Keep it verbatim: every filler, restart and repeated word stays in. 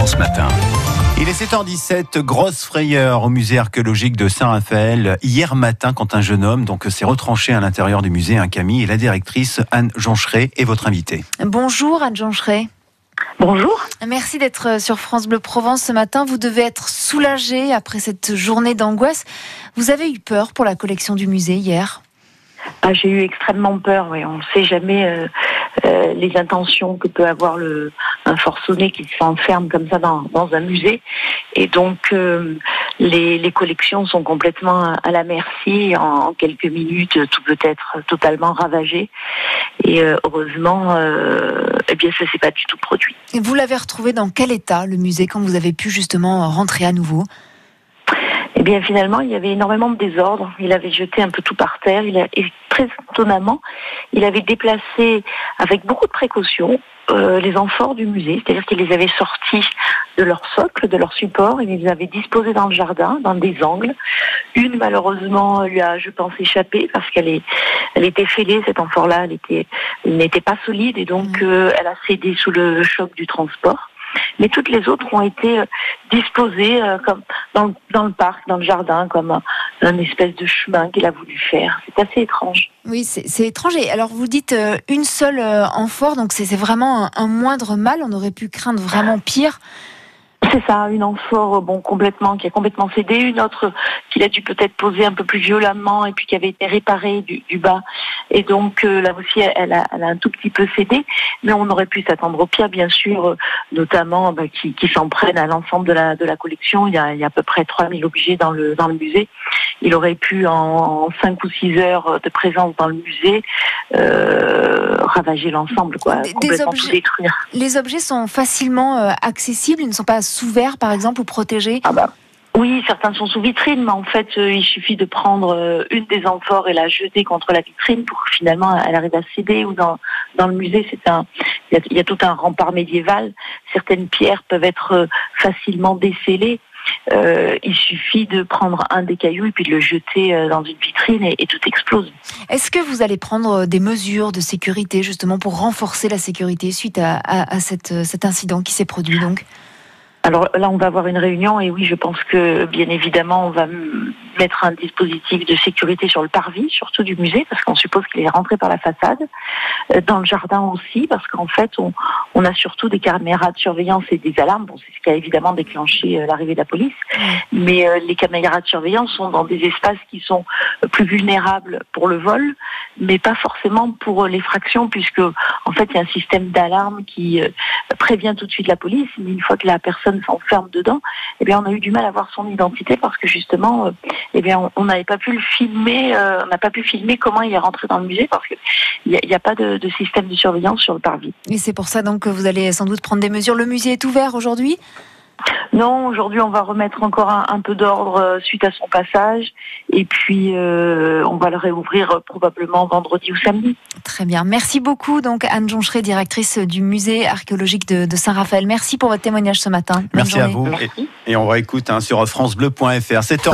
France Matin. Il est sept heures dix-sept, grosse frayeur au musée archéologique de Saint-Raphaël hier matin quand un jeune homme donc s'est retranché à l'intérieur du musée. Un Camille et la directrice Anne Joncheret est votre invitée. Bonjour Anne Joncheret. Bonjour. Merci d'être sur France Bleu Provence ce matin. Vous devez être soulagée après cette journée d'angoisse. Vous avez eu peur pour la collection du musée hier ? Ah, j'ai eu extrêmement peur. Oui. On ne sait jamais euh, euh, les intentions que peut avoir le, un forcené qui s'enferme comme ça dans, dans un musée. Et donc, euh, les, les collections sont complètement à la merci. En, en quelques minutes, tout peut être totalement ravagé. Et euh, heureusement, euh, eh bien, ça ne s'est pas du tout produit. Et vous l'avez retrouvé dans quel état, le musée, quand vous avez pu justement rentrer à nouveau ? Eh bien, finalement, il y avait énormément de désordre. Il avait jeté un peu tout par terre. Il a, et très étonnamment, il avait déplacé avec beaucoup de précautions euh, les amphores du musée. C'est-à-dire qu'il les avait sortis de leur socle, de leur support. Il les avait disposés dans le jardin, dans des angles. Une, malheureusement, lui a, je pense, échappé parce qu'elle est, elle était fêlée, cette amphore-là. Elle était, elle n'était pas solide et donc euh, elle a cédé sous le choc du transport. Mais toutes les autres ont été disposées euh, comme dans, dans le parc, dans le jardin, comme un, un espèce de chemin qu'il a voulu faire. C'est assez étrange. Oui, c'est, c'est étrange. Et alors, vous dites euh, une seule euh, amphore, donc c'est, c'est vraiment un, un moindre mal. On aurait pu craindre vraiment pire. C'est ça, une amphore bon, complètement, qui a complètement cédé, une autre qu'il a dû peut-être poser un peu plus violemment et puis qui avait été réparée du, du bas. Et donc euh, là aussi, elle a, elle a un tout petit peu cédé, mais on aurait pu s'attendre au pire, bien sûr, euh, notamment bah, qui, qui s'en prennent à l'ensemble de la, de la collection. Il y, a, il y a à peu près trois mille objets dans le, dans le musée. Il aurait pu, en, en cinq ou six heures de présence dans le musée, euh, ravager l'ensemble, quoi, des, complètement des objets, tout détruire. Les objets sont facilement euh, accessibles, ils ne sont pas sous verre, par exemple, ou protégés ? Ah bah. Oui, certains sont sous vitrine, mais en fait, euh, il suffit de prendre euh, une des amphores et la jeter contre la vitrine pour que finalement elle arrive à céder. Ou dans dans le musée, c'est un, il y a, il y a tout un rempart médiéval. Certaines pierres peuvent être euh, facilement décellées. Euh, il suffit de prendre un des cailloux et puis de le jeter euh, dans une vitrine et, et tout explose. Est-ce que vous allez prendre des mesures de sécurité justement pour renforcer la sécurité suite à, à, à cette, cet incident qui s'est produit donc ? Alors là, on va avoir une réunion et oui, je pense que bien évidemment, on va mettre un dispositif de sécurité sur le parvis, surtout du musée, parce qu'on suppose qu'il est rentré par la façade. Dans le jardin aussi, parce qu'en fait, on, on a surtout des caméras de surveillance et des alarmes. Bon, c'est ce qui a évidemment déclenché l'arrivée de la police. Mais euh, les caméras de surveillance sont dans des espaces qui sont plus vulnérables pour le vol, mais pas forcément pour l'effraction, puisque en fait, il y a un système d'alarme qui euh, prévient tout de suite la police. Mais une fois que la personne s'enferme dedans, eh bien, on a eu du mal à voir son identité parce que justement, euh, eh bien, on n'avait pas pu le filmer, euh, on n'a pas pu filmer comment il est rentré dans le musée parce qu'il n'y a, y a pas de, de système de surveillance sur le parvis. Et c'est pour ça donc que vous allez sans doute prendre des mesures. Le musée est ouvert aujourd'hui ? Non, aujourd'hui on va remettre encore un, un peu d'ordre euh, suite à son passage et puis euh, on va le réouvrir euh, probablement vendredi ou samedi. Très bien, merci beaucoup donc Anne Joncheret, directrice du musée archéologique de, de Saint-Raphaël. Merci pour votre témoignage ce matin. Merci à vous. Et, et on réécoute hein, sur francebleu point f r.